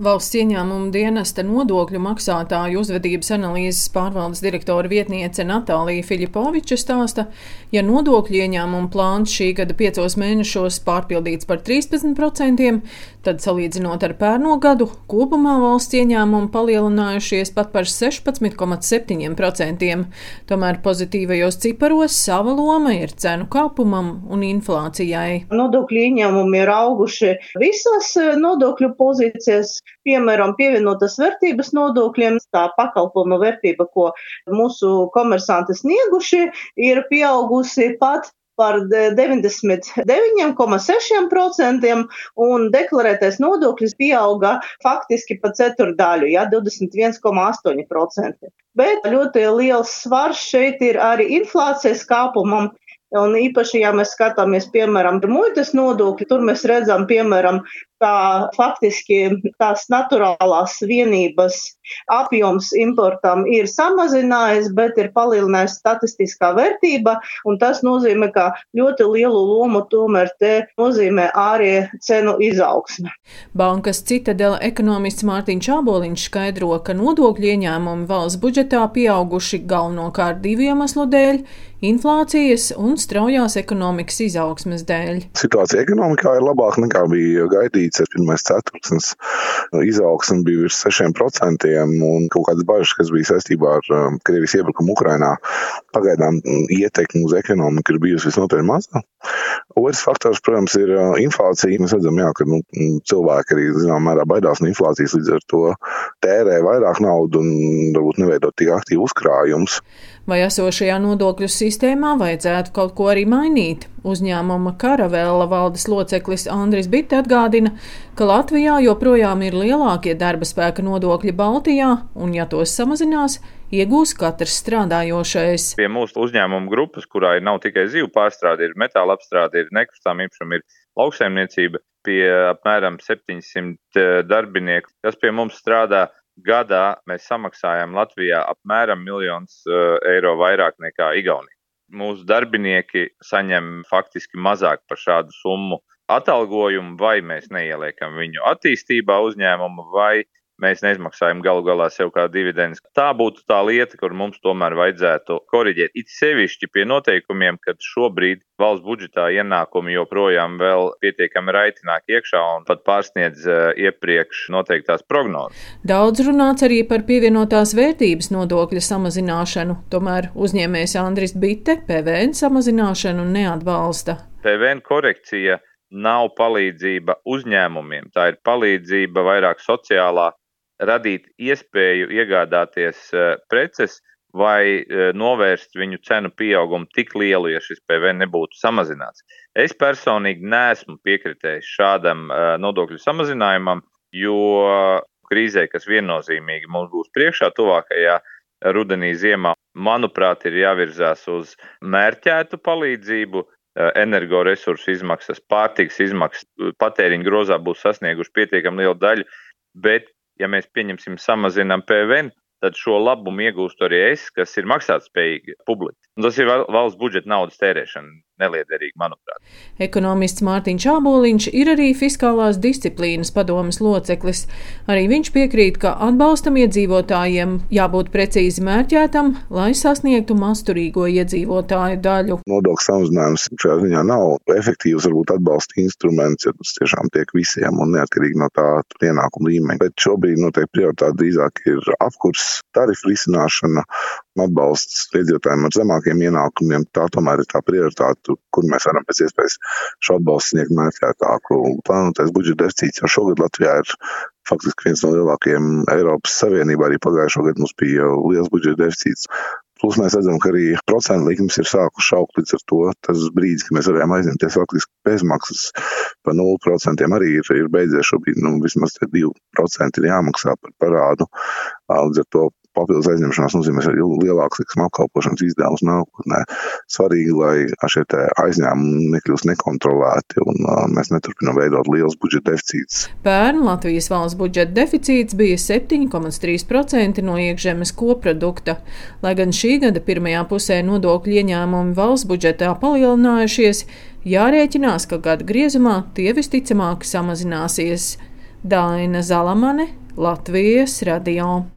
Valsts ieņēmuma dienesta nodokļu maksātāju uzvedības analīzes pārvaldes direktora vietniece Natālija Filipoviča stāsta, ja nodokļu ieņēmuma plāns šī gada 5 mēnešos pārpildīts par 13%, tad salīdzinot ar pērno gadu, kopumā valsts ieņēmumi palielinājušies pat par 16,7%. Tomēr pozitīvajos ciparos sava loma ir cenu kāpumam un inflācijai. Nodokļu ieņēmumi ir auguši visās nodokļu pozīcijās. Piemēram, pievienotas vērtības nodokļiem, tā pakalpojuma vērtība, ko mūsu komersanti snieguši, ir pieaugusi pat par 99,6% un deklarētais nodoklis pieauga faktiski pa ceturdaļu, 21,8%. Bet ļoti liels svars šeit ir arī inflācijas kāpumam. Un īpaši, ja mēs skatāmies, piemēram, muitas nodokļi, tur mēs redzam, piemēram, ka faktiski tās naturālās vienības apjoms importam ir samazinājies, bet ir palielinājusi statistiskā vērtība, un tas nozīmē, ka ļoti lielu lomu tomēr te nozīmē arī cenu izaugsme. Bankas Citadela ekonomists Mārtiņš Āboliņš skaidro, ka nodokļu ieņēmumi valsts budžetā pieauguši galvenokārt 2 iemeslu dēļ – inflācijas un straujās ekonomikas izaugsmes dēļ. Situācija ekonomikā ir labāka nekā bija gaidīts. Pirmais ceturksnis izaugsme bija virs 6% un kaut kādas bažas, kas bija saistībā ar Krievijas iebrukumu Ukrainā, pagaidām ietekme uz ekonomiku ir bijusi visnotaļ maza. Otrs faktors, protams, ir inflācija. Mēs redzam, ka cilvēki arī zināmā mērā baidās no inflācijas, līdz ar to tērē vairāk naudu un varbūt neveido tik aktīvu uzkrājumus. Vai esošajā nodokļu sistēmā vajadzētu kaut ko arī mainīt? Uzņēmuma Karavēla valdes loceklis Andris Bitte atgādina, ka Latvijā joprojām ir lielākie darba spēka nodokļi Baltijā, un ja tos samazinās, iegūs katrs strādājošais. Pie mūsu uzņēmuma grupas, kurā nav tikai zivu pārstrāde, ir metāla apstrāde, ir nekustamā īpašuma, ir lauksaimniecība, pie apmēram 700 darbinieku, kas pie mums strādā. Gadā mēs samaksājam Latvijā apmēram 1 000 000 eiro vairāk nekā Igaunija. Mūsu darbinieki saņem faktiski mazāk par šādu summu atalgojumu, vai mēs neieliekam viņu attīstībā uzņēmumu, vai mēs neizmaksājam galu galā sev kā dividendus. Tā būtu tā lieta, kur mums tomēr vajadzētu koriģēt. It sevišķi pie noteikumiem, kad šobrīd valsts budžetā ienākumi joprojām vēl pietiekami raitināk iekšā un pat pārsniedz iepriekš noteiktās prognozes. Daudz runāts arī par pievienotās vērtības nodokļa samazināšanu, tomēr uzņēmējs Andris Bitte PVN samazināšanu neatbalsta. PVN korekcija nav palīdzība uzņēmumiem, tā ir palīdzība vairāk sociālā, radīt iespēju iegādāties preces vai novērst viņu cenu pieaugumu tik lielu, ja šis PVN nebūtu samazināts. Es personīgi neesmu piekritējis šādam nodokļu samazinājumam, jo krīzē, kas viennozīmīgi mums būs priekšā tuvākajā rudenī ziemā, manuprāt, ir jāvirzās uz mērķētu palīdzību. Energoresursu izmaksas, pārtikas izmaksas, patēriņa grozā būs sasnieguši pietiekami lielu daļu, bet, ja mēs pieņemsim samazinām PVN, tad šo labumu iegūst arī es, kas ir maksātspējīgi publiski. Un tas ir valsts budžeta naudas tērēšana, neliederīgi, manuprāt. Ekonomists Mārtiņš Āboliņš ir arī fiskālās disciplīnas padomes loceklis. Arī viņš piekrīt, ka atbalstam iedzīvotājiem jābūt precīzi mērķētam, lai sasniegtu mazturīgo iedzīvotāju daļu. Nodokļu samazinājums šajā ziņā nav efektīvs, varbūt atbalsta instruments, ja tas tiešām tiek visiem un neatkarīgi no tā ienākuma līmeņa. Bet šobrīd noteikti prioritāte drīzāk ir apkurs, tarifu risināšana, atbalsts iedzīvotājiem ar zemākiem ienākumiem. Tā tomēr ir tā prioritāte, kur mēs varam pēc iespējas šo atbalstu sniegt mērķētāku. Plānotais budžeta deficīts jau šogad Latvijā ir faktiski viens no lielākajiem Eiropas Savienībā. Arī pagājušo gadu mums bija liels budžeta deficīts. Plus mēs redzam, ka arī procentu likmes ir sākuši augt, līdz ar to tas brīdis, kad mēs varējām aizņemties faktiski bezmaksas par 0% arī ir beidzies šobrīd. Vismaz 2% ir jāmaksā par parādu. Līdz ar to papildus aizņemšanās nozīmēs arī lielāks apkalpošanas izdevums nākotnē. Svarīgi, lai šie aizņēmumi nekļūst nekontrolēti un mēs neturpinām veidot liels budžeta deficīts. Pērn Latvijas valsts budžeta deficīts bija 7,3% no iekšzemes koprodukta. Lai gan šī gada pirmajā pusē nodokļu ieņēmumi valsts budžetā palielinājušies, jārēķinās, ka gada griezumā tie visticamāk samazināsies. Daina Zalamane, Latvijas radio.